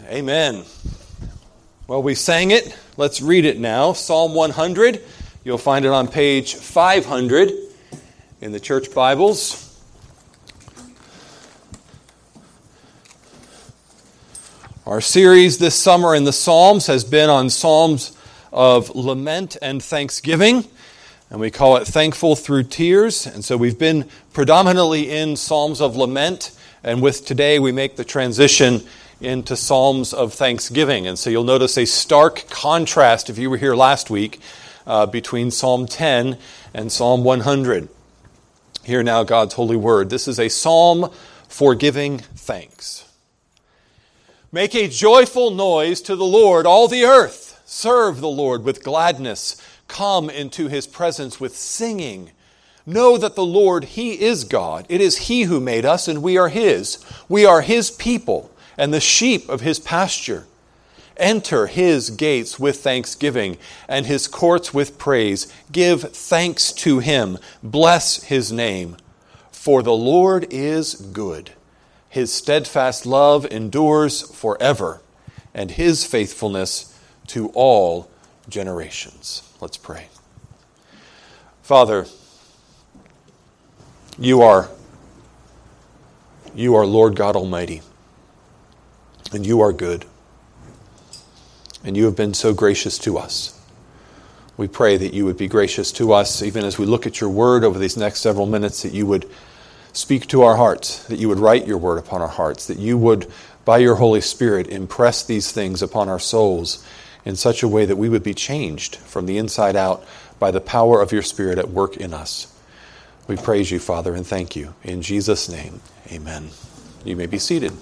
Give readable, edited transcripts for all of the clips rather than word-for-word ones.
Amen. Well, we sang it. Let's read it now. Psalm 100. You'll find it on page 500 in the church Bibles. Our series this summer in the Psalms has been on Psalms of lament and thanksgiving, and we call it Thankful Through Tears. And so we've been predominantly in Psalms of lament, and with today we make the transition into Psalms of thanksgiving. And so you'll notice a stark contrast, if you were here last week, between Psalm 10 and Psalm 100. Hear now God's holy word. This is a psalm for giving thanks. Make a joyful noise to the Lord, all the earth. Serve the Lord with gladness. Come into his presence with singing. Know that the Lord, he is God. It is he who made us, and we are his. We are his people and the sheep of his pasture. Enter his gates with thanksgiving and his courts with praise. Give thanks to him. Bless his name. For the Lord is good. His steadfast love endures forever, and his faithfulness to all generations. Let's pray. Father, you are Lord God Almighty, and you are good, and you have been so gracious to us. We pray that you would be gracious to us, even as we look at your word over these next several minutes, that you would speak to our hearts, that you would write your word upon our hearts, that you would, by your Holy Spirit, impress these things upon our souls in such a way that we would be changed from the inside out by the power of your Spirit at work in us. We praise you, Father, and thank you. In Jesus' name, amen. You may be seated.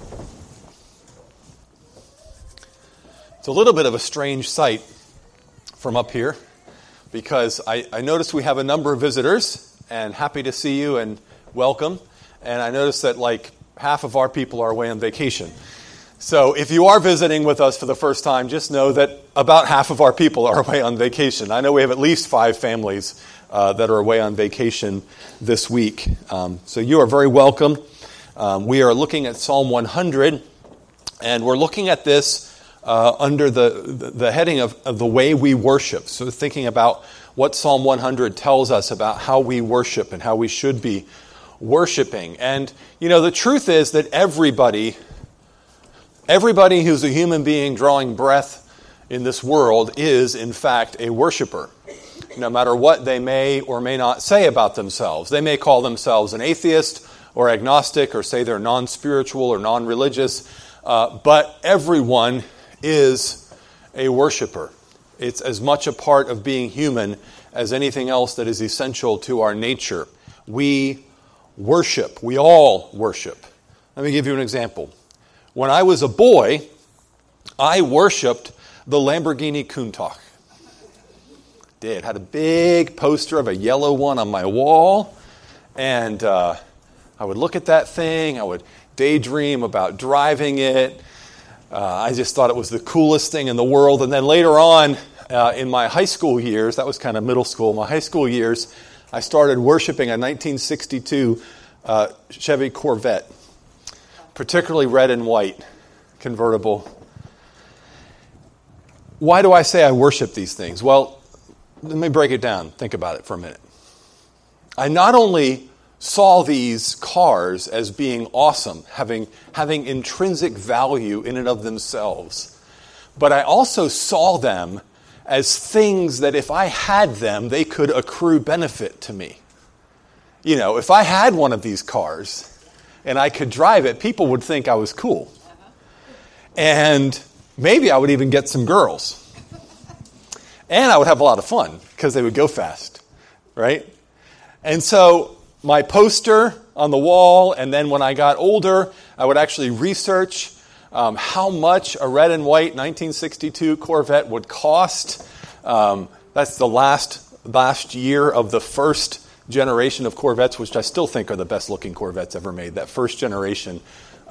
It's a little bit of a strange sight from up here because I noticed we have a number of visitors, and happy to see you and welcome. And I noticed that like half of our people are away on vacation. So if you are visiting with us for the first time, just know that about half of our people are away on vacation. I know we have at least 5 families that are away on vacation this week. So you are very welcome. We are looking at Psalm 100, and we're looking at this under the heading of the way we worship. So thinking about what Psalm 100 tells us about how we worship and how we should be worshiping. And, you know, the truth is that everybody who's a human being drawing breath in this world is, in fact, a worshiper. No matter what they may or may not say about themselves. They may call themselves an atheist or agnostic or say they're non-spiritual or non-religious, but everyone is a worshiper. It's as much a part of being human as anything else that is essential to our nature. We worship. We all worship. Let me give you an example. When I was a boy, I worshipped the Lamborghini Countach. Had a big poster of a yellow one on my wall, and I would look at that thing. I would daydream about driving it. I just thought it was the coolest thing in the world. And then later on, in my high school years, that was kind of middle school, my high school years, I started worshiping a 1962 Chevy Corvette, particularly red and white convertible. Why do I say I worship these things? Well, let me break it down. Think about it for a minute. I not only saw these cars as being awesome, having intrinsic value in and of themselves, but I also saw them as things that if I had them, they could accrue benefit to me. You know, if I had one of these cars and I could drive it, people would think I was cool. And maybe I would even get some girls. And I would have a lot of fun because they would go fast, right? And so my poster on the wall, and then when I got older, I would actually research how much a red and white 1962 Corvette would cost. That's the last year of the first generation of Corvettes, which I still think are the best looking Corvettes ever made, that first generation.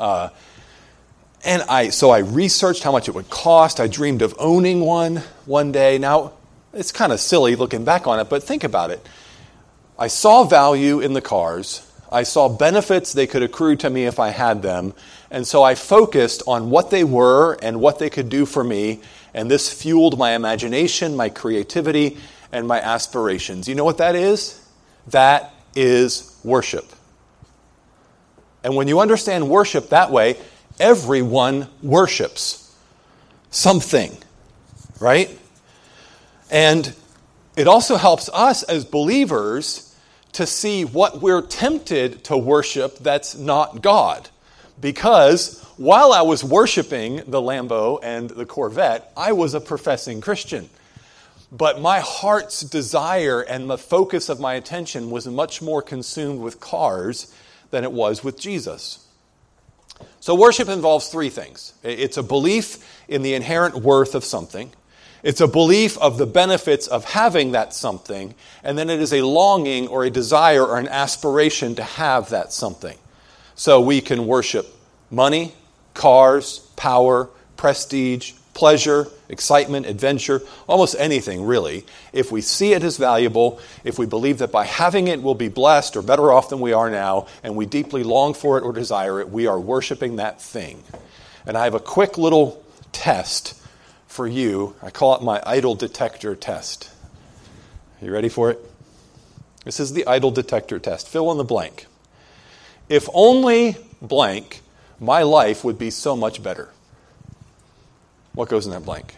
So I researched how much it would cost. I dreamed of owning one day. Now, it's kind of silly looking back on it, but think about it. I saw value in the cars. I saw benefits they could accrue to me if I had them. And so I focused on what they were and what they could do for me. And this fueled my imagination, my creativity, and my aspirations. You know what that is? That is worship. And when you understand worship that way, everyone worships something, right? And it also helps us as believers to see what we're tempted to worship that's not God. Because while I was worshiping the Lambo and the Corvette, I was a professing Christian. But my heart's desire and the focus of my attention was much more consumed with cars than it was with Jesus. So worship involves three things. It's a belief in the inherent worth of something. It's a belief of the benefits of having that something. And then it is a longing or a desire or an aspiration to have that something. So we can worship money, cars, power, prestige, pleasure, excitement, adventure, almost anything really. If we see it as valuable, if we believe that by having it we'll be blessed or better off than we are now, and we deeply long for it or desire it, we are worshiping that thing. And I have a quick little test for you. I call it my idol detector test. Are you ready for it? This is the idol detector test. Fill in the blank. If only blank, my life would be so much better. What goes in that blank?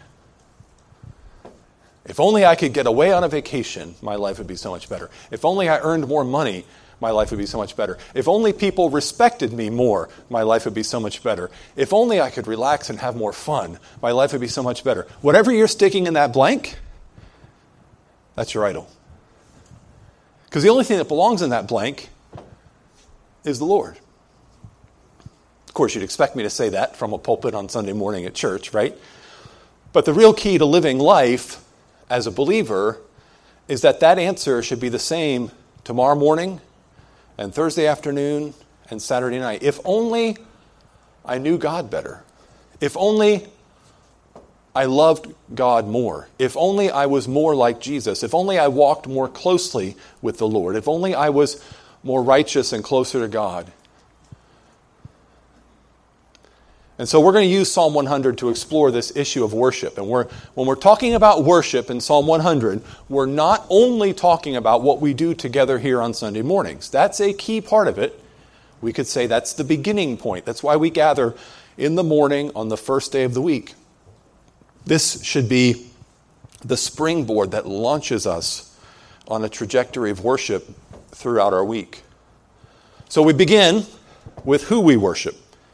If only I could get away on a vacation, my life would be so much better. If only I earned more money, my life would be so much better. If only people respected me more, my life would be so much better. If only I could relax and have more fun, my life would be so much better. Whatever you're sticking in that blank, that's your idol. Because the only thing that belongs in that blank is the Lord. Of course, you'd expect me to say that from a pulpit on Sunday morning at church, right? But the real key to living life as a believer is that answer should be the same tomorrow morning and Thursday afternoon and Saturday night. If only I knew God better. If only I loved God more. If only I was more like Jesus. If only I walked more closely with the Lord. If only I was more righteous and closer to God. And so we're going to use Psalm 100 to explore this issue of worship. And when we're talking about worship in Psalm 100, we're not only talking about what we do together here on Sunday mornings. That's a key part of it. We could say that's the beginning point. That's why we gather in the morning on the first day of the week. This should be the springboard that launches us on a trajectory of worship throughout our week. So we begin with who we worship.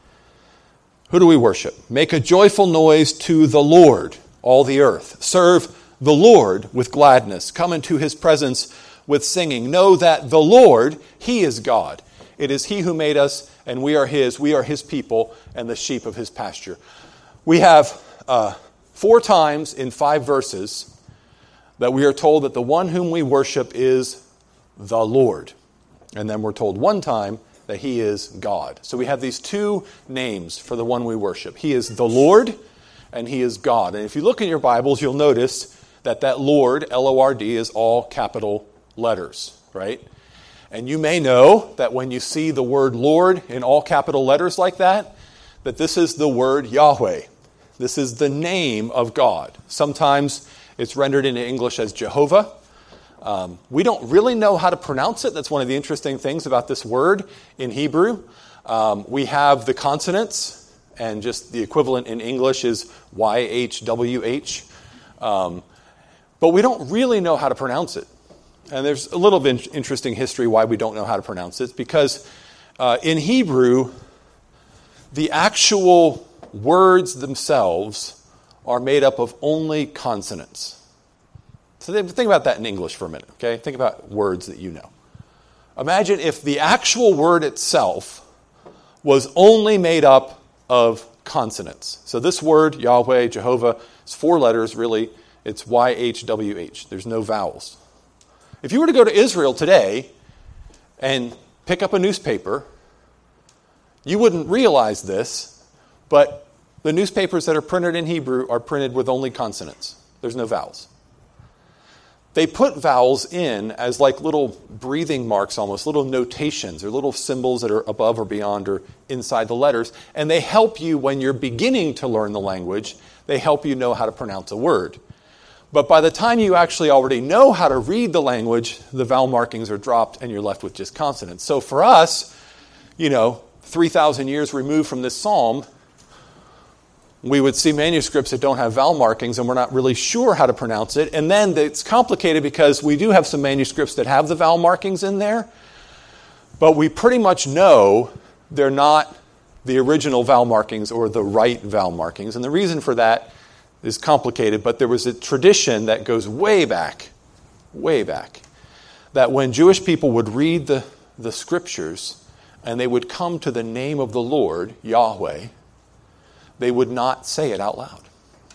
Who do we worship? Make a joyful noise to the Lord, all the earth. Serve the Lord with gladness. Come into his presence with singing. Know that the Lord, he is God. It is he who made us, and we are his people, and the sheep of his pasture. We have 4 times in 5 verses that we are told that the one whom we worship is the Lord. And then we're told 1 time that he is God. So we have these 2 names for the one we worship. He is the Lord, and he is God. And if you look in your Bibles, you'll notice that Lord, L-O-R-D, is all capital letters, right? And you may know that when you see the word Lord in all capital letters like that this is the word Yahweh. This is the name of God. Sometimes it's rendered into English as Jehovah. We don't really know how to pronounce it. That's one of the interesting things about this word in Hebrew. We have the consonants, and just the equivalent in English is YHWH. But we don't really know how to pronounce it. And there's a little bit interesting history why we don't know how to pronounce it. Because in Hebrew, the actual words themselves are made up of only consonants. So think about that in English for a minute, okay? Think about words that you know. Imagine if the actual word itself was only made up of consonants. So this word, Yahweh, Jehovah, is 4 letters, really. It's YHWH. There's no vowels. If you were to go to Israel today and pick up a newspaper, you wouldn't realize this, but the newspapers that are printed in Hebrew are printed with only consonants. There's no vowels. they put vowels in as like little breathing marks almost, little notations or little symbols that are above or beyond or inside the letters. And they help you when you're beginning to learn the language. They help you know how to pronounce a word. But by the time you actually already know how to read the language, the vowel markings are dropped and you're left with just consonants. So for us, 3,000 years removed from this psalm, we would see manuscripts that don't have vowel markings and we're not really sure how to pronounce it. And then it's complicated because we do have some manuscripts that have the vowel markings in there, but we pretty much know they're not the original vowel markings or the right vowel markings. And the reason for that is complicated, but there was a tradition that goes way back, that when Jewish people would read the scriptures and they would come to the name of the Lord, Yahweh, they would not say it out loud.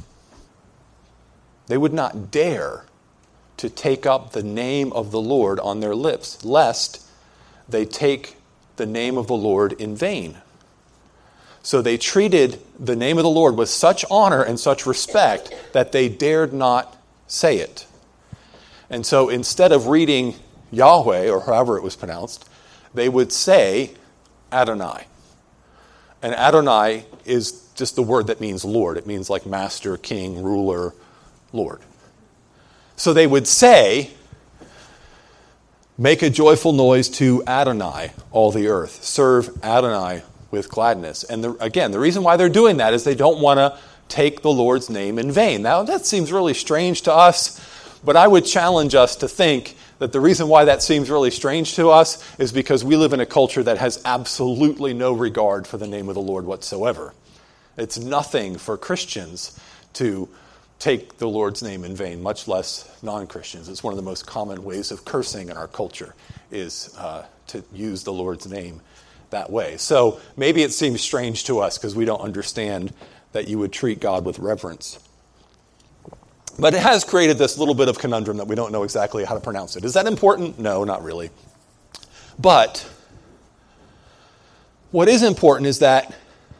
They would not dare to take up the name of the Lord on their lips, lest they take the name of the Lord in vain. So they treated the name of the Lord with such honor and such respect that they dared not say it. And so instead of reading Yahweh, or however it was pronounced, they would say Adonai. And Adonai is just the word that means Lord. It means like master, king, ruler, Lord. So they would say, make a joyful noise to Adonai, all the earth. Serve Adonai with gladness. And the reason why they're doing that is they don't want to take the Lord's name in vain. Now, that seems really strange to us, but I would challenge us to think that the reason why that seems really strange to us is because we live in a culture that has absolutely no regard for the name of the Lord whatsoever. It's nothing for Christians to take the Lord's name in vain, much less non-Christians. It's one of the most common ways of cursing in our culture is to use the Lord's name that way. So maybe it seems strange to us because we don't understand that you would treat God with reverence. But it has created this little bit of conundrum that we don't know exactly how to pronounce it. Is that important? No, not really. But what is important is that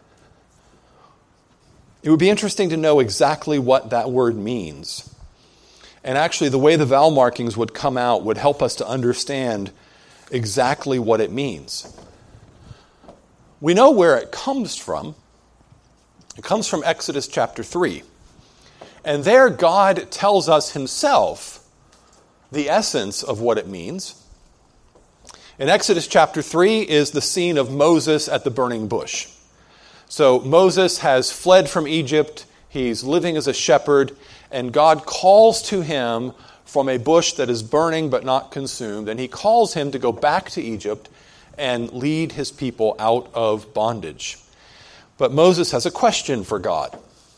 it would be interesting to know exactly what that word means. And actually, the way the vowel markings would come out would help us to understand exactly what it means. We know where it comes from. It comes from Exodus chapter 3. And there God tells us himself the essence of what it means. In Exodus chapter 3 is the scene of Moses at the burning bush. So Moses has fled from Egypt. He's living as a shepherd. And God calls to him from a bush that is burning but not consumed. And he calls him to go back to Egypt and lead his people out of bondage. But Moses has a question for God.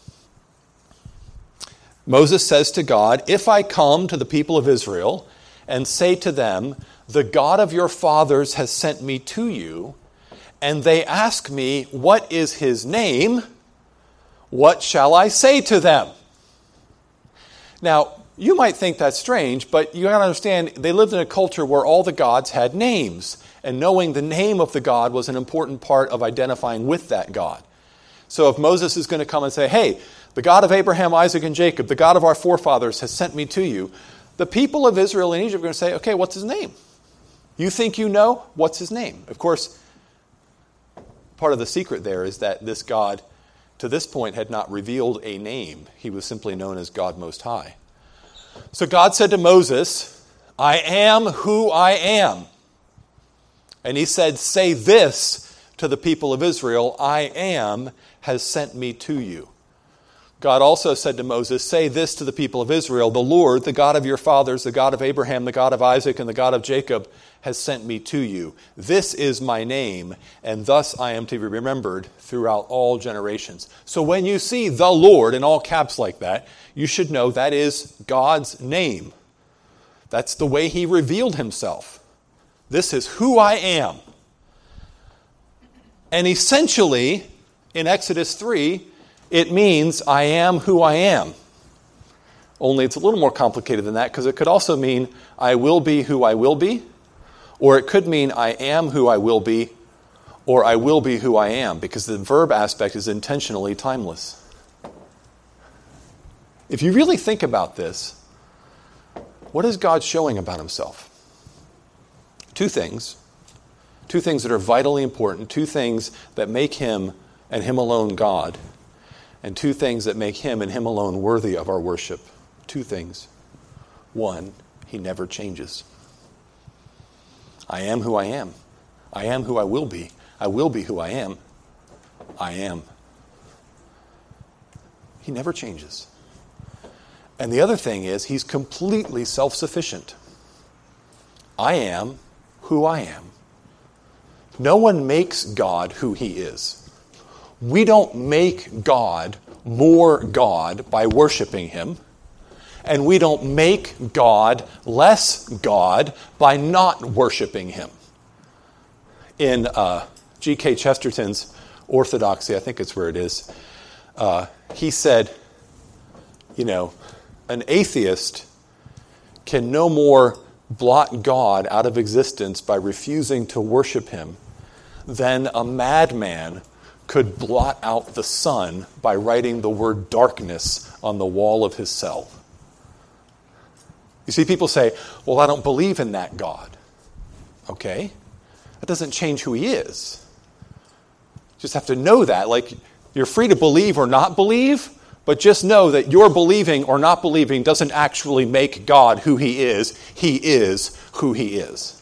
Moses says to God, if I come to the people of Israel and say to them, the God of your fathers has sent me to you, and they ask me, what is his name? What shall I say to them? Now, you might think that's strange, but you got to understand, they lived in a culture where all the gods had names. And knowing the name of the God was an important part of identifying with that God. So if Moses is going to come and say, hey, the God of Abraham, Isaac, and Jacob, the God of our forefathers has sent me to you, the people of Israel and Egypt are going to say, okay, what's his name? You think you know? What's his name? Of course, part of the secret there is that this God, to this point, had not revealed a name. He was simply known as God Most High. So God said to Moses, I am who I am. And he said, say this to the people of Israel, I am has sent me to you. God also said to Moses, say this to the people of Israel, the Lord, the God of your fathers, the God of Abraham, the God of Isaac, and the God of Jacob has sent me to you. This is my name, and thus I am to be remembered throughout all generations. So when you see the Lord in all caps like that, you should know that is God's name. That's the way he revealed himself. This is who I am. And essentially, in Exodus 3, it means I am who I am. Only it's a little more complicated than that because it could also mean I will be who I will be, or it could mean I am who I will be, or I will be who I am, because the verb aspect is intentionally timeless. If you really think about this, What is God showing about himself? Two things. Two things that are vitally important. Two things that make him and him alone God. And two things that make him and him alone worthy of our worship. Two things. One, he never changes. I am who I am. I am who I will be. I will be who I am. I am. He never changes. And the other thing is, he's completely self-sufficient. I am who I am. No one makes God who he is. We don't make God more God by worshiping him. And we don't make God less God by not worshiping him. In G.K. Chesterton's Orthodoxy, I think it's where it is, he said, an atheist can no more blot God out of existence by refusing to worship him than a madman could blot out the sun by writing the word darkness on the wall of his cell. You see, people say, well, I don't believe in that God. Okay. That doesn't change who he is. You just have to know that. Like, you're free to believe or not believe, but just know that your believing or not believing doesn't actually make God who he is. He is who he is.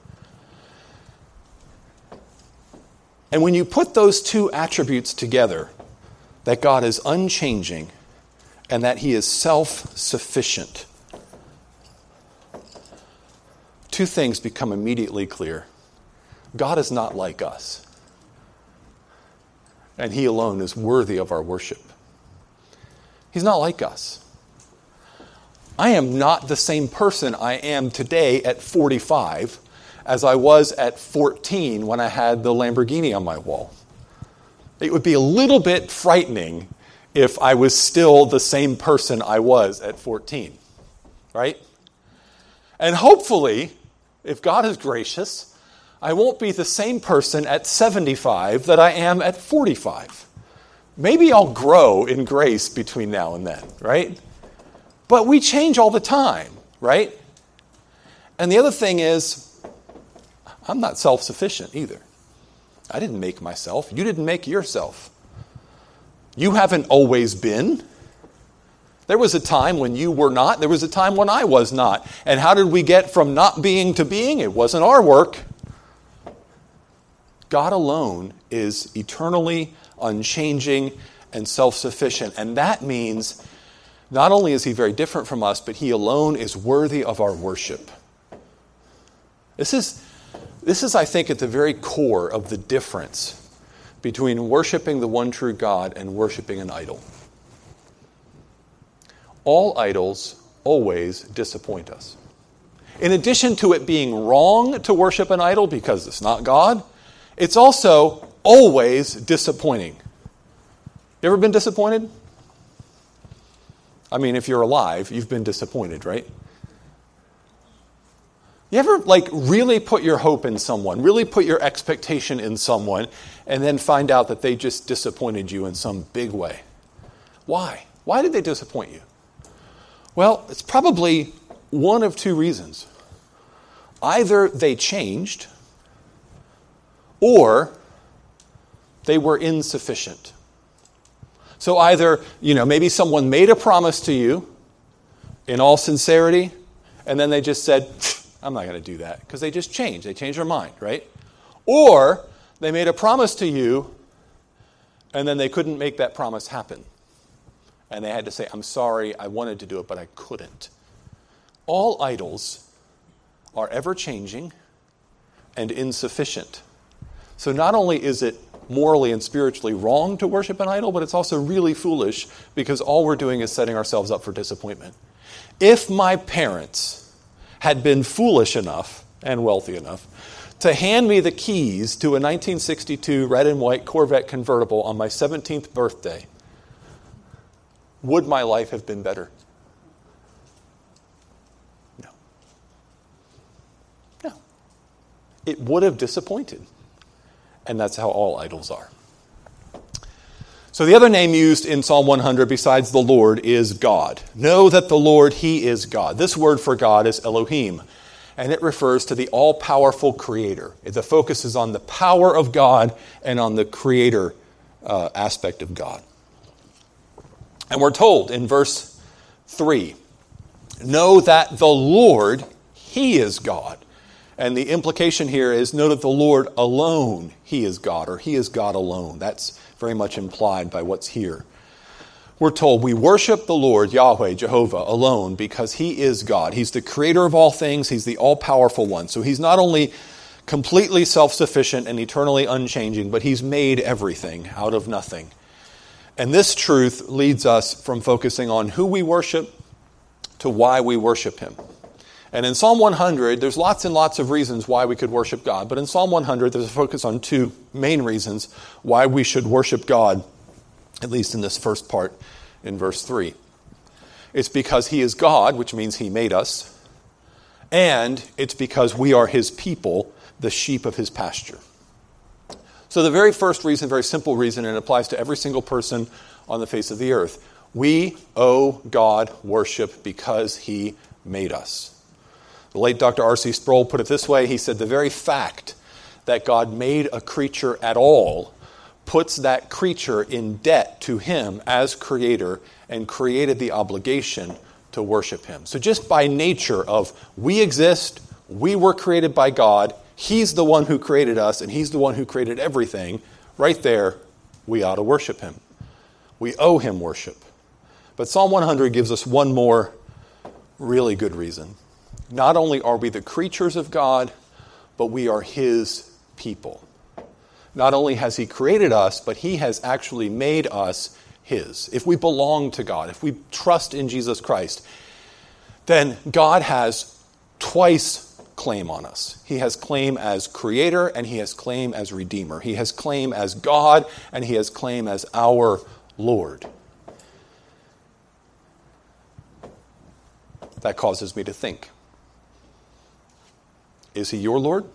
And when you put those two attributes together, that God is unchanging and that he is self-sufficient, two things become immediately clear. God is not like us, and he alone is worthy of our worship. He's not like us. I am not the same person I am today at 45 as I was at 14 when I had the Lamborghini on my wall. It would be a little bit frightening if I was still the same person I was at 14, right? And hopefully, if God is gracious, I won't be the same person at 75 that I am at 45. Maybe I'll grow in grace between now and then, right? But we change all the time, right? And the other thing is, I'm not self-sufficient either. I didn't make myself. You didn't make yourself. You haven't always been. There was a time when you were not. There was a time when I was not. And how did we get from not being to being? It wasn't our work. God alone is eternally unchanging and self-sufficient. And that means not only is he very different from us, but he alone is worthy of our worship. This is, I think, at the very core of the difference between worshiping the one true God and worshiping an idol. All idols always disappoint us. In addition to it being wrong to worship an idol because it's not God, it's also always disappointing. You ever been disappointed? I mean, if you're alive, you've been disappointed, right? You ever, really put your hope in someone, really put your expectation in someone, and then find out that they just disappointed you in some big way? Why? Why did they disappoint you? Well, it's probably one of two reasons. Either they changed, or they were insufficient. So either, maybe someone made a promise to you in all sincerity, and then they just said, I'm not going to do that, because they just changed. They changed their mind, right? Or they made a promise to you, and then they couldn't make that promise happen. And they had to say, I'm sorry, I wanted to do it, but I couldn't. All idols are ever-changing and insufficient. So not only is it morally and spiritually wrong to worship an idol, but it's also really foolish because all we're doing is setting ourselves up for disappointment. If my parents had been foolish enough and wealthy enough to hand me the keys to a 1962 red and white Corvette convertible on my 17th birthday, would my life have been better? No. No. It would have disappointed. And that's how all idols are. So the other name used in Psalm 100 besides the Lord is God. Know that the Lord, He is God. This word for God is Elohim, and it refers to the all-powerful Creator. The focus is on the power of God and on the Creator aspect of God. And we're told in verse 3, know that the Lord, He is God. And the implication here is know that the Lord alone, He is God, or He is God alone. That's very much implied by what's here. We're told we worship the Lord, Yahweh, Jehovah, alone because He is God. He's the creator of all things. He's the all-powerful one. So He's not only completely self-sufficient and eternally unchanging, but He's made everything out of nothing. And this truth leads us from focusing on who we worship to why we worship Him. And in Psalm 100, there's lots and lots of reasons why we could worship God. But in Psalm 100, there's a focus on two main reasons why we should worship God, at least in this first part in verse 3. It's because He is God, which means He made us. And it's because we are His people, the sheep of His pasture. So the very first reason, very simple reason, and it applies to every single person on the face of the earth. We owe God worship because He made us. The late Dr. R.C. Sproul put it this way. He said, the very fact that God made a creature at all puts that creature in debt to Him as Creator and created the obligation to worship Him. So just by nature of we exist, we were created by God, He's the one who created us, and He's the one who created everything, right there, we ought to worship Him. We owe Him worship. But Psalm 100 gives us one more really good reason. Not only are we the creatures of God, but we are His people. Not only has He created us, but He has actually made us His. If we belong to God, if we trust in Jesus Christ, then God has twice claim on us. He has claim as Creator and He has claim as Redeemer. He has claim as God and He has claim as our Lord. That causes me to think. Is He your Lord?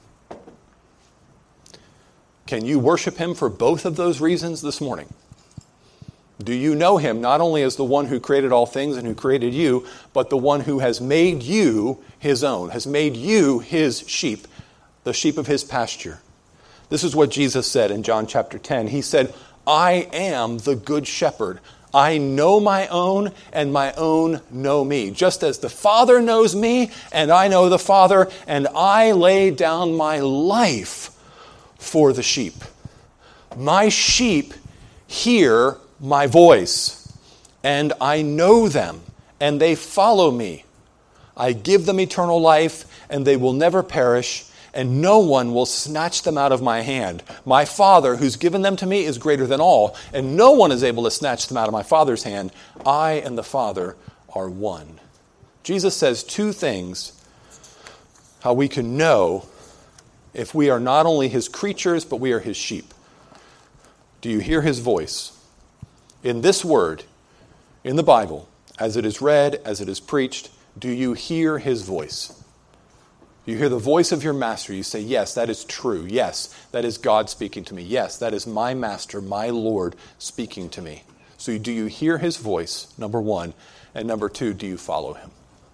Can you worship Him for both of those reasons this morning? Do you know Him not only as the one who created all things and who created you, but the one who has made you His own, has made you His sheep, the sheep of His pasture? This is what Jesus said in John chapter 10. He said, I am the good shepherd. I know my own, and my own know me. Just as the Father knows me, and I know the Father, and I lay down my life for the sheep. My sheep hear my voice, and I know them, and they follow me. I give them eternal life, and they will never perish, and no one will snatch them out of my hand. My Father, who's given them to me, is greater than all, and no one is able to snatch them out of my Father's hand. I and the Father are one. Jesus says two things how we can know if we are not only His creatures, but we are His sheep. Do you hear His voice? In this word, in the Bible, as it is read, as it is preached, do you hear His voice? You hear the voice of your master. You say, yes, that is true. Yes, that is God speaking to me. Yes, that is my master, my Lord speaking to me. So do you hear His voice, number one? And number two, do you follow Him?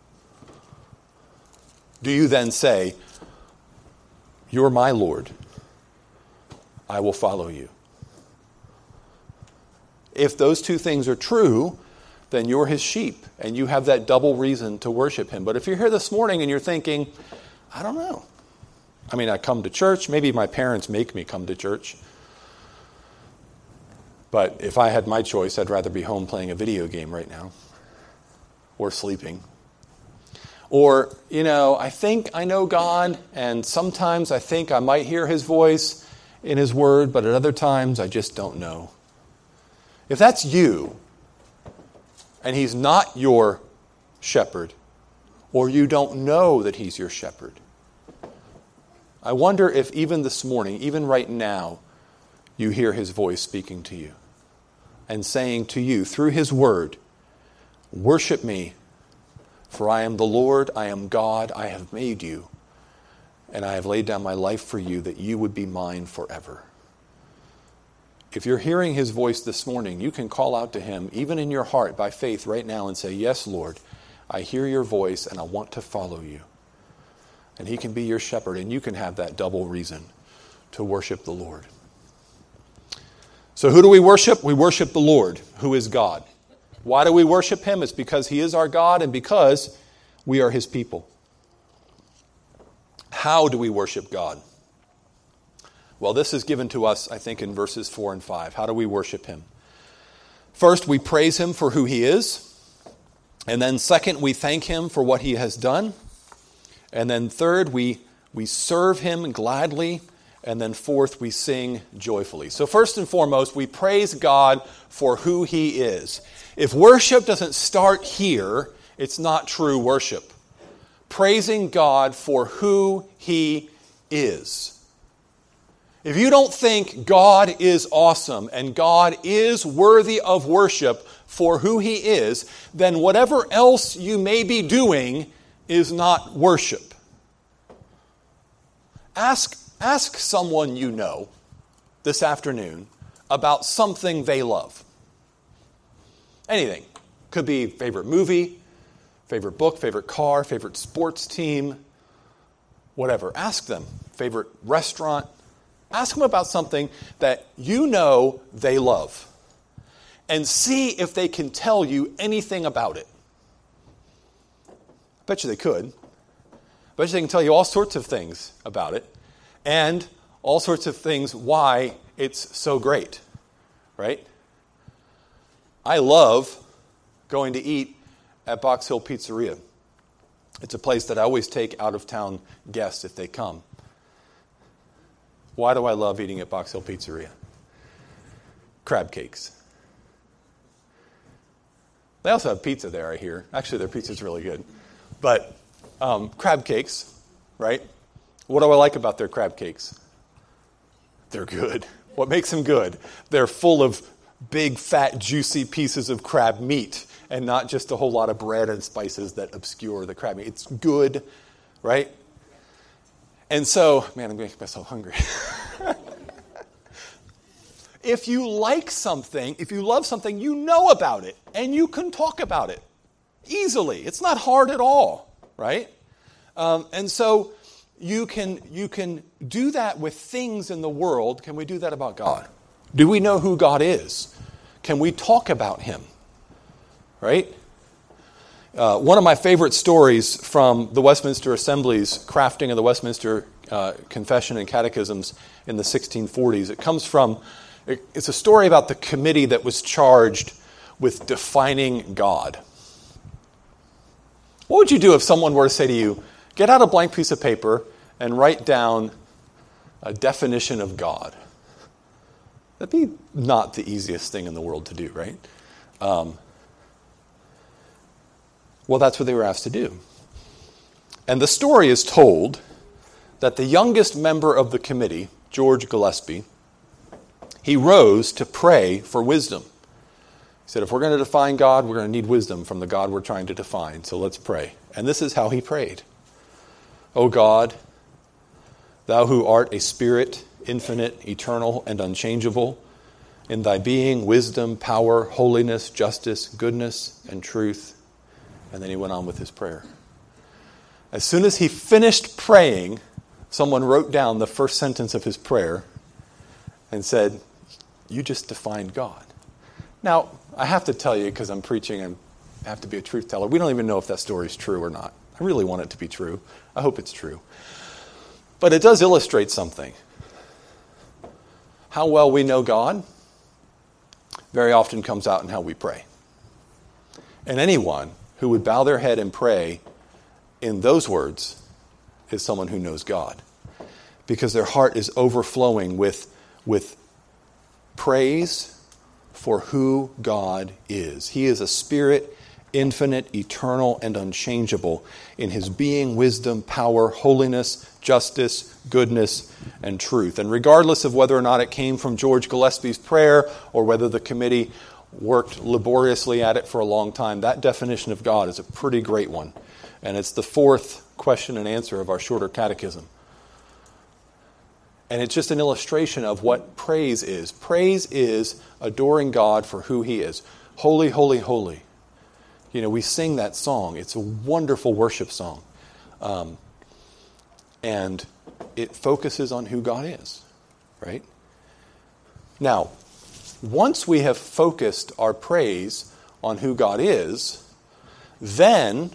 Do you then say, you're my Lord, I will follow you? If those two things are true, then you're His sheep, and you have that double reason to worship Him. But if you're here this morning and you're thinking, I don't know. I mean, I come to church. Maybe my parents make me come to church. But if I had my choice, I'd rather be home playing a video game right now. Or sleeping. Or, I think I know God, and sometimes I think I might hear His voice in His Word, but at other times I just don't know. If that's you, and He's not your shepherd, or you don't know that He's your shepherd, I wonder if even this morning, even right now, you hear His voice speaking to you and saying to you through His word, worship me, for I am the Lord, I am God, I have made you, and I have laid down my life for you that you would be mine forever. if you're hearing his voice this morning, you can call out to him, even in your heart, by faith right now and say, yes, Lord, I hear your voice and I want to follow you. And he can be your shepherd, and you can have that double reason to worship the Lord. So who do we worship? We worship the Lord, who is God. Why do we worship him? It's because he is our God and because we are his people. How do we worship God? Well, this is given to us, I think, in verses 4 and 5. How do we worship him? First, we praise him for who he is. And then second, we thank him for what he has done. And then third, we serve him gladly. And then fourth, we sing joyfully. So first and foremost, we praise God for who he is. If worship doesn't start here, it's not true worship. Praising God for who he is. If you don't think God is awesome and God is worthy of worship for who he is, then whatever else you may be doing is not worship. Ask someone you know this afternoon about something they love. Anything. Could be favorite movie, favorite book, favorite car, favorite sports team, whatever. Ask them. Favorite restaurant. Ask them about something that you know they love. And see if they can tell you anything about it. I bet you they could. I bet you they can tell you all sorts of things about it. And all sorts of things why it's so great. Right? I love going to eat at Box Hill Pizzeria. It's a place that I always take out-of-town guests if they come. Why do I love eating at Box Hill Pizzeria? Crab cakes. They also have pizza there, I hear. Actually, their pizza's really good. But crab cakes, right? What do I like about their crab cakes? They're good. What makes them good? They're full of big, fat, juicy pieces of crab meat and not just a whole lot of bread and spices that obscure the crab meat. It's good, right? And so, man, I'm going to make myself hungry. If you like something, if you love something, you know about it, and you can talk about it easily. It's not hard at all, right? And so you can do that with things in the world. Can we do that about God? Do we know who God is? Can we talk about him? Right? One of my favorite stories from the Westminster Assembly's crafting of the Westminster Confession and Catechisms in the 1640s. It comes from, it's a story about the committee that was charged with defining God. What would you do if someone were to say to you, get out a blank piece of paper and write down a definition of God? That'd be not the easiest thing in the world to do, right? Well, that's what they were asked to do. And the story is told that the youngest member of the committee, George Gillespie, he rose to pray for wisdom. He said, if we're going to define God, we're going to need wisdom from the God we're trying to define. So let's pray. And this is how he prayed. O God, thou who art a spirit, infinite, eternal, and unchangeable, in thy being, wisdom, power, holiness, justice, goodness, and truth. And then he went on with his prayer. As soon as he finished praying, someone wrote down the first sentence of his prayer and said, you just defined God. Now, I have to tell you, because I'm preaching and I have to be a truth teller, we don't even know if that story is true or not. I really want it to be true. I hope it's true. But it does illustrate something. How well we know God very often comes out in how we pray. And anyone who would bow their head and pray in those words is someone who knows God. Because their heart is overflowing with praise for who God is. He is a spirit, infinite, eternal, and unchangeable in his being, wisdom, power, holiness, justice, goodness, and truth. And regardless of whether or not it came from George Gillespie's prayer or whether the committee worked laboriously at it for a long time, that definition of God is a pretty great one. And it's the fourth question and answer of our shorter catechism. And it's just an illustration of what praise is. Praise is adoring God for who he is. Holy, holy, holy. We sing that song. It's a wonderful worship song. And it focuses on who God is, right? Now, once we have focused our praise on who God is, then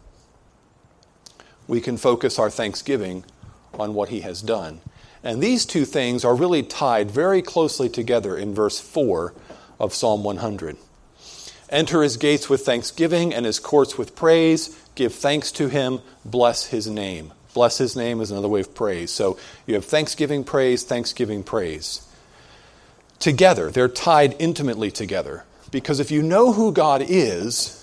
we can focus our thanksgiving on what he has done. And these two things are really tied very closely together in verse 4 of Psalm 100. Enter his gates with thanksgiving and his courts with praise. Give thanks to him. Bless his name. Bless his name is another way of praise. So you have thanksgiving, praise, thanksgiving, praise. Together, they're tied intimately together. Because if you know who God is,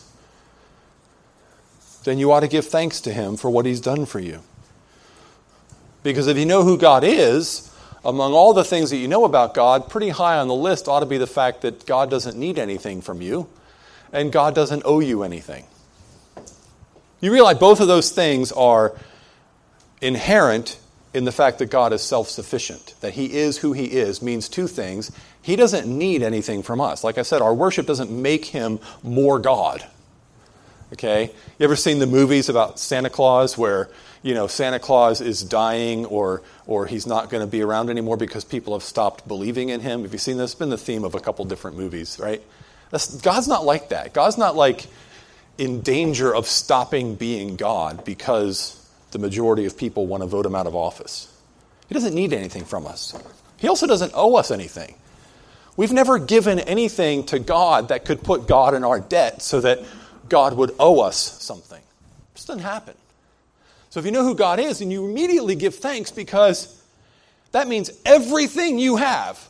then you ought to give thanks to him for what he's done for you. Because if you know who God is, among all the things that you know about God, pretty high on the list ought to be the fact that God doesn't need anything from you, and God doesn't owe you anything. You realize both of those things are inherent in the fact that God is self-sufficient. That he is who he is means two things. He doesn't need anything from us. Like I said, our worship doesn't make him more God. Okay? You ever seen the movies about Santa Claus where, Santa Claus is dying or he's not going to be around anymore because people have stopped believing in him? Have you seen this? It's been the theme of a couple different movies, right? God's not like that. God's not like in danger of stopping being God because the majority of people want to vote him out of office. He doesn't need anything from us. He also doesn't owe us anything. We've never given anything to God that could put God in our debt so that God would owe us something. It just doesn't happen. So if you know who God is, then you immediately give thanks because that means everything you have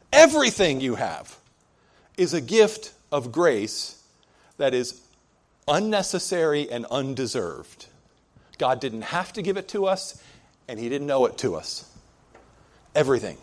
is a gift of grace that is unnecessary and undeserved. God didn't have to give it to us, and he didn't owe it to us. Everything.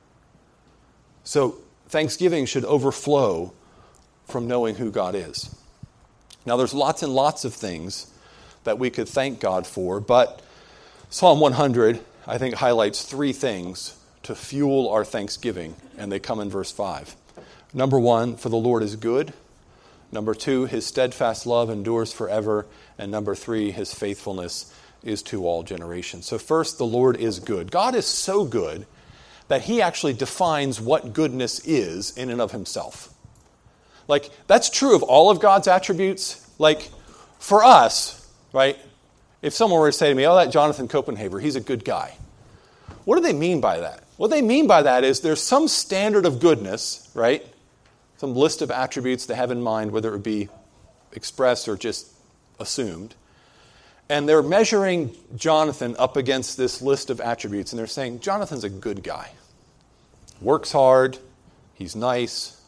So thanksgiving should overflow from knowing who God is. Now there's lots and lots of things that we could thank God for, but Psalm 100, I think, highlights three things to fuel our thanksgiving, and they come in verse 5. Number 1, for the Lord is good. Number 2, his steadfast love endures forever. And number 3, his faithfulness is to all generations. So first, the Lord is good. God is so good that he actually defines what goodness is in and of himself. Like, that's true of all of God's attributes. Like, for us, right, if someone were to say to me, oh, that Jonathan Copenhaver, he's a good guy. What do they mean by that? What they mean by that is there's some standard of goodness, right? Some list of attributes they have in mind, whether it be expressed or just assumed. And they're measuring Jonathan up against this list of attributes, and they're saying, Jonathan's a good guy. Works hard. He's nice.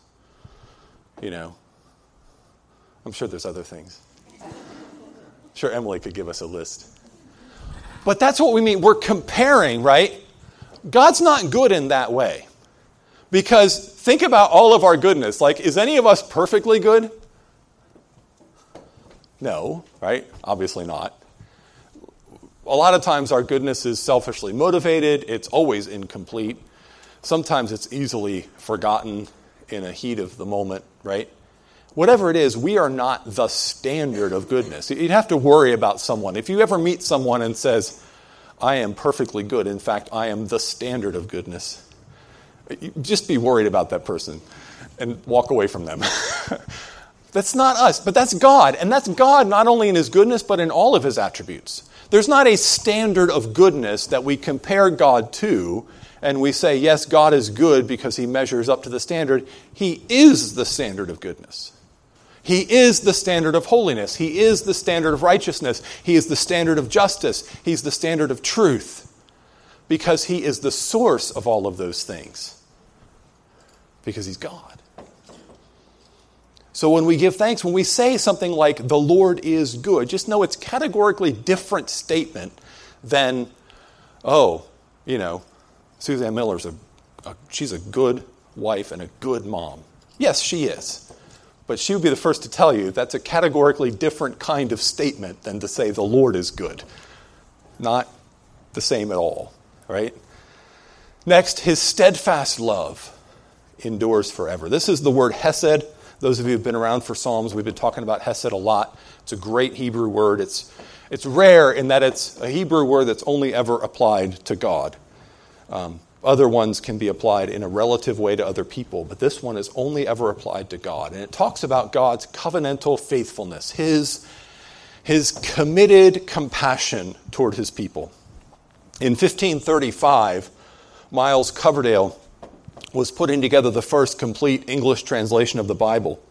I'm sure there's other things. I'm sure Emily could give us a list. But that's what we mean. We're comparing, right? God's not good in that way. Because think about all of our goodness. Like, is any of us perfectly good? No, right? Obviously not. A lot of times our goodness is selfishly motivated. It's always incomplete. Sometimes it's easily forgotten in a heat of the moment, right? Whatever it is, we are not the standard of goodness. You'd have to worry about someone. If you ever meet someone and says, I am perfectly good, in fact, I am the standard of goodness, just be worried about that person and walk away from them. That's not us, but that's God. And that's God not only in his goodness, but in all of his attributes. There's not a standard of goodness that we compare God to, and we say, yes, God is good because he measures up to the standard. He is the standard of goodness. He is the standard of holiness. He is the standard of righteousness. He is the standard of justice. He's the standard of truth. Because he is the source of all of those things. Because he's God. So when we give thanks, when we say something like, the Lord is good, just know it's categorically different statement than, Suzanne Miller's she's a good wife and a good mom. Yes, she is. But she would be the first to tell you that's a categorically different kind of statement than to say the Lord is good. Not the same at all, right? Next, his steadfast love endures forever. This is the word hesed. Those of you who have been around for Psalms, we've been talking about hesed a lot. It's a great Hebrew word. It's rare in that it's a Hebrew word that's only ever applied to God. Other ones can be applied in a relative way to other people, but this one is only ever applied to God. And it talks about God's covenantal faithfulness, his committed compassion toward his people. In 1535, Miles Coverdale was putting together the first complete English translation of the Bible.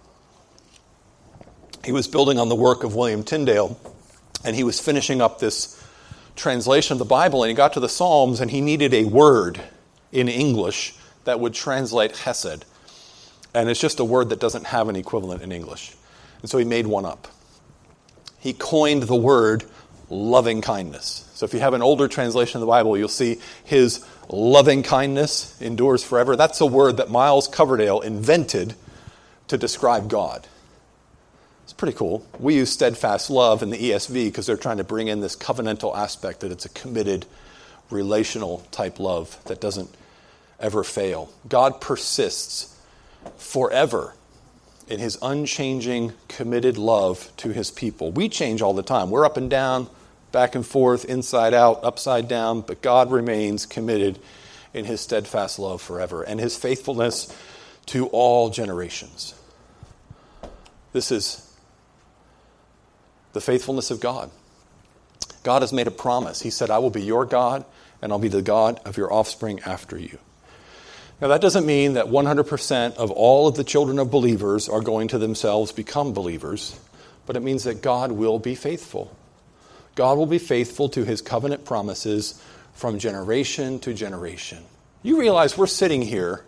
He was building on the work of William Tyndale, and he was finishing up this translation of the Bible, and he got to the Psalms, and he needed a word in English that would translate hesed. And it's just a word that doesn't have an equivalent in English. And so he made one up. He coined the word loving kindness. So if you have an older translation of the Bible, you'll see his loving kindness endures forever. That's a word that Miles Coverdale invented to describe God. It's pretty cool. We use steadfast love in the ESV because they're trying to bring in this covenantal aspect, that it's a committed, relational type love that doesn't ever fail. God persists forever in his unchanging, committed love to his people. We change all the time. We're up and down, back and forth, inside out, upside down, but God remains committed in his steadfast love forever and his faithfulness to all generations. This is the faithfulness of God. God has made a promise. He said, I will be your God, and I'll be the God of your offspring after you. Now, that doesn't mean that 100% of all of the children of believers are going to themselves become believers, but it means that God will be faithful. God will be faithful to his covenant promises from generation to generation. You realize we're sitting here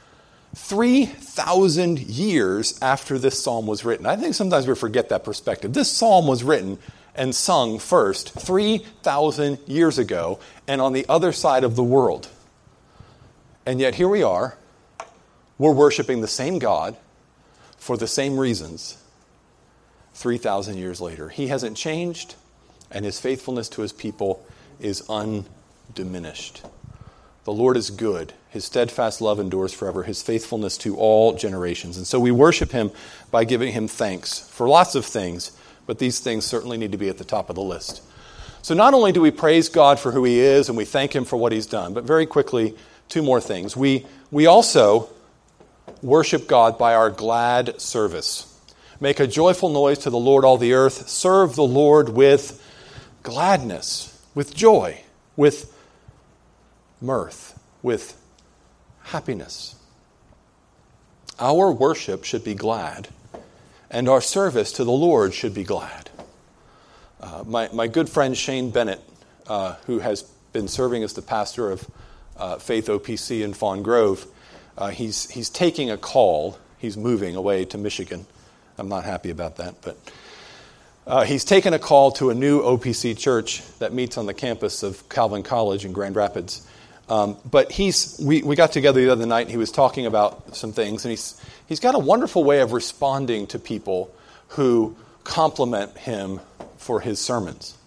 3,000 years after this psalm was written. I think sometimes we forget that perspective. This psalm was written and sung first 3,000 years ago and on the other side of the world. And yet here we are, we're worshiping the same God for the same reasons 3,000 years later. He hasn't changed, and his faithfulness to his people is undiminished. The Lord is good. His steadfast love endures forever, his faithfulness to all generations. And so we worship him by giving him thanks for lots of things, but these things certainly need to be at the top of the list. So not only do we praise God for who he is and we thank him for what he's done, but very quickly, two more things. We also worship God by our glad service. Make a joyful noise to the Lord, all the earth. Serve the Lord with gladness, with joy, with mirth, with happiness. Our worship should be glad, and our service to the Lord should be glad. My good friend Shane Bennett, who has been serving as the pastor of Faith OPC in Fawn Grove, he's taking a call. He's moving away to Michigan. I'm not happy about that, but he's taken a call to a new OPC church that meets on the campus of Calvin College in Grand Rapids. But we got together the other night, and he was talking about some things, and he's got a wonderful way of responding to people who compliment him for his sermons.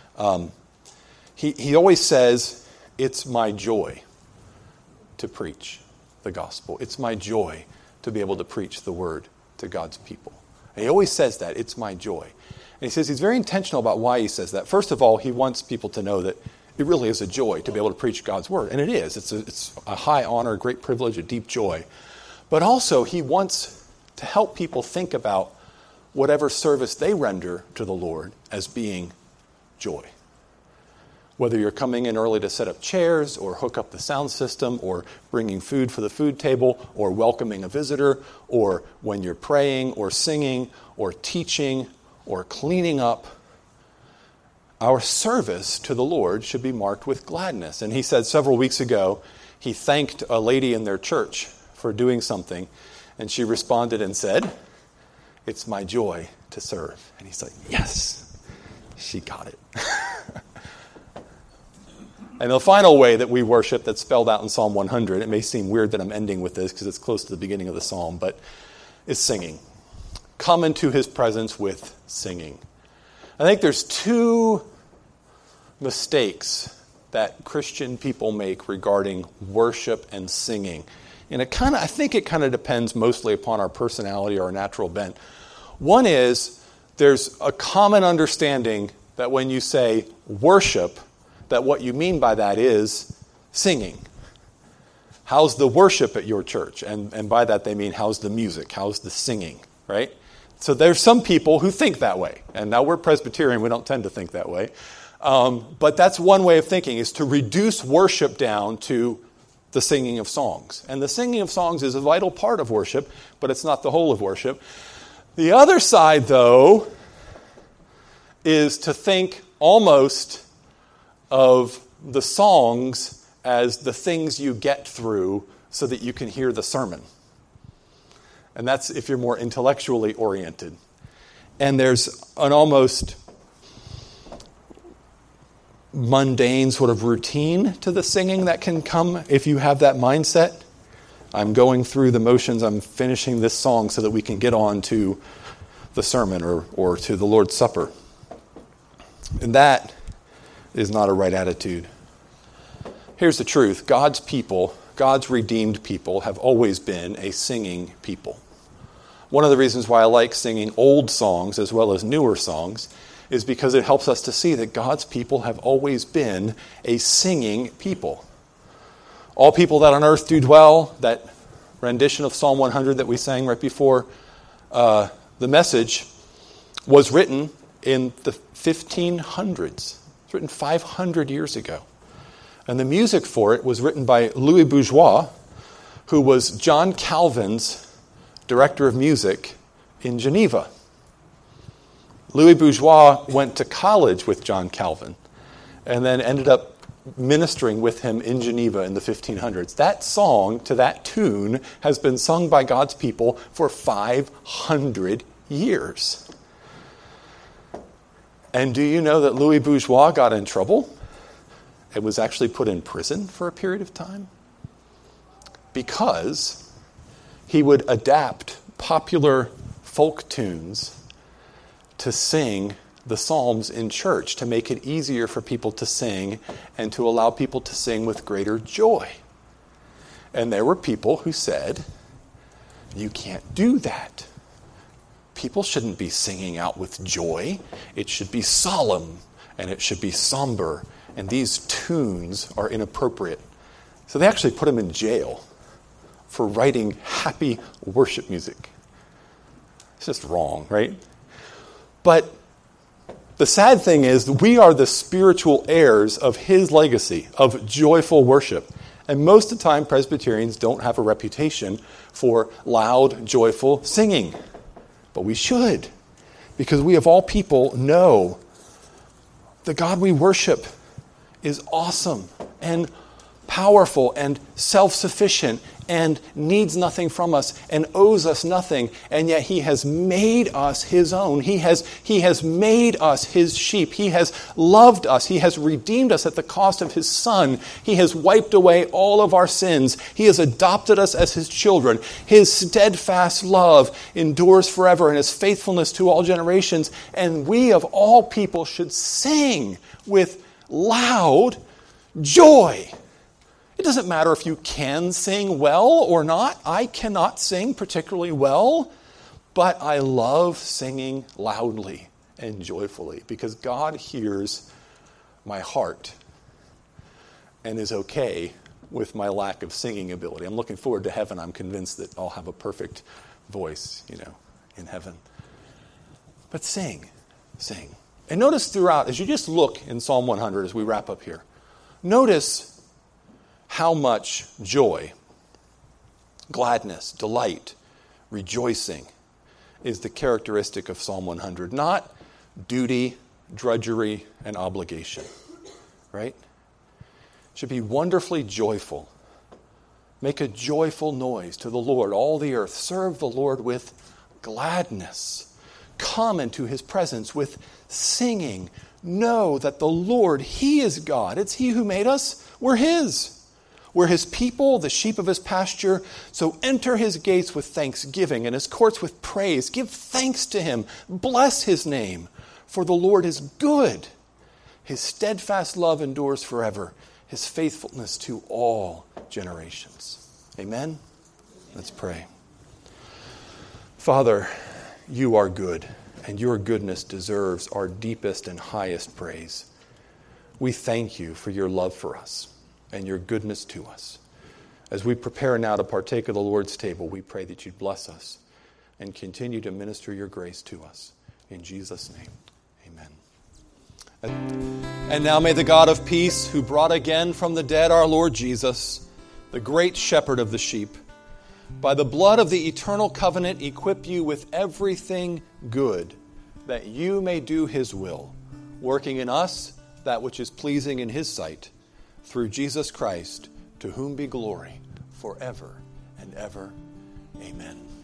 He always says, it's my joy to preach the gospel. It's my joy to be able to preach the word to God's people. And he always says that, it's my joy. And he says he's very intentional about why he says that. First of all, he wants people to know that it really is a joy to be able to preach God's word. And it is. It's a high honor, a great privilege, a deep joy. But also, he wants to help people think about whatever service they render to the Lord as being joy. Whether you're coming in early to set up chairs or hook up the sound system or bringing food for the food table or welcoming a visitor or when you're praying or singing or teaching or cleaning up, our service to the Lord should be marked with gladness. And he said several weeks ago, he thanked a lady in their church for doing something, and she responded and said, it's my joy to serve. And he's like, yes, she got it. And the final way that we worship that's spelled out in Psalm 100, it may seem weird that I'm ending with this because it's close to the beginning of the psalm, but is singing. Come into his presence with singing. I think there's two mistakes that Christian people make regarding worship and singing. And I think it kind of depends mostly upon our personality or our natural bent. One is there's a common understanding that when you say worship, that what you mean by that is singing. How's the worship at your church? And by that they mean how's the music? How's the singing, right? So there's some people who think that way. And now we're Presbyterian, we don't tend to think that way. But that's one way of thinking, is to reduce worship down to the singing of songs. And the singing of songs is a vital part of worship, but it's not the whole of worship. The other side, though, is to think almost of the songs as the things you get through so that you can hear the sermon. And that's if you're more intellectually oriented. And there's an almost mundane sort of routine to the singing that can come if you have that mindset. I'm going through the motions, I'm finishing this song so that we can get on to the sermon or to the Lord's Supper. And that is not a right attitude. Here's the truth. God's people, God's redeemed people, have always been a singing people. One of the reasons why I like singing old songs as well as newer songs is because it helps us to see that God's people have always been a singing people. All people that on earth do dwell, that rendition of Psalm 100 that we sang right before the message, was written in the 1500s. It's written 500 years ago. And the music for it was written by Louis Bourgeois, who was John Calvin's director of music in Geneva. Louis Bourgeois went to college with John Calvin and then ended up ministering with him in Geneva in the 1500s. That song to that tune has been sung by God's people for 500 years. And do you know that Louis Bourgeois got in trouble and was actually put in prison for a period of time? Because he would adapt popular folk tunes to sing the Psalms in church, to make it easier for people to sing and to allow people to sing with greater joy. And there were people who said, you can't do that. People shouldn't be singing out with joy. It should be solemn and it should be somber. And these tunes are inappropriate. So they actually put him in jail for writing happy worship music. It's just wrong, right? But the sad thing is we are the spiritual heirs of his legacy of joyful worship. And most of the time, Presbyterians don't have a reputation for loud, joyful singing. But we should, because we of all people know the God we worship is awesome and powerful and self-sufficient and needs nothing from us and owes us nothing, and yet he has made us his own. He has made us his sheep. He has loved us. He has redeemed us at the cost of his Son. He has wiped away all of our sins. He has adopted us as his children. His steadfast love endures forever, and his faithfulness to all generations. And we of all people should sing with loud joy. It doesn't matter if you can sing well or not. I cannot sing particularly well, but I love singing loudly and joyfully because God hears my heart and is okay with my lack of singing ability. I'm looking forward to heaven. I'm convinced that I'll have a perfect voice, in heaven. But sing. And notice throughout, as you just look in Psalm 100 as we wrap up here, notice how much joy, gladness, delight, rejoicing is the characteristic of Psalm 100. Not duty, drudgery, and obligation. Right? It should be wonderfully joyful. Make a joyful noise to the Lord, all the earth. Serve the Lord with gladness. Come into his presence with singing. Know that the Lord, he is God. It's he who made us. We're his. We're his people, the sheep of his pasture. So enter his gates with thanksgiving and his courts with praise. Give thanks to him. Bless his name, for the Lord is good. His steadfast love endures forever, His faithfulness to all generations. Amen? Let's pray. Father, you are good, and your goodness deserves our deepest and highest praise. We thank you for your love for us and your goodness to us. As we prepare now to partake of the Lord's table, we pray that you'd bless us and continue to minister your grace to us. In Jesus' name, amen. And now may the God of peace, who brought again from the dead our Lord Jesus, the great shepherd of the sheep, by the blood of the eternal covenant equip you with everything good, that you may do his will, working in us that which is pleasing in his sight, through Jesus Christ, to whom be glory forever and ever. Amen.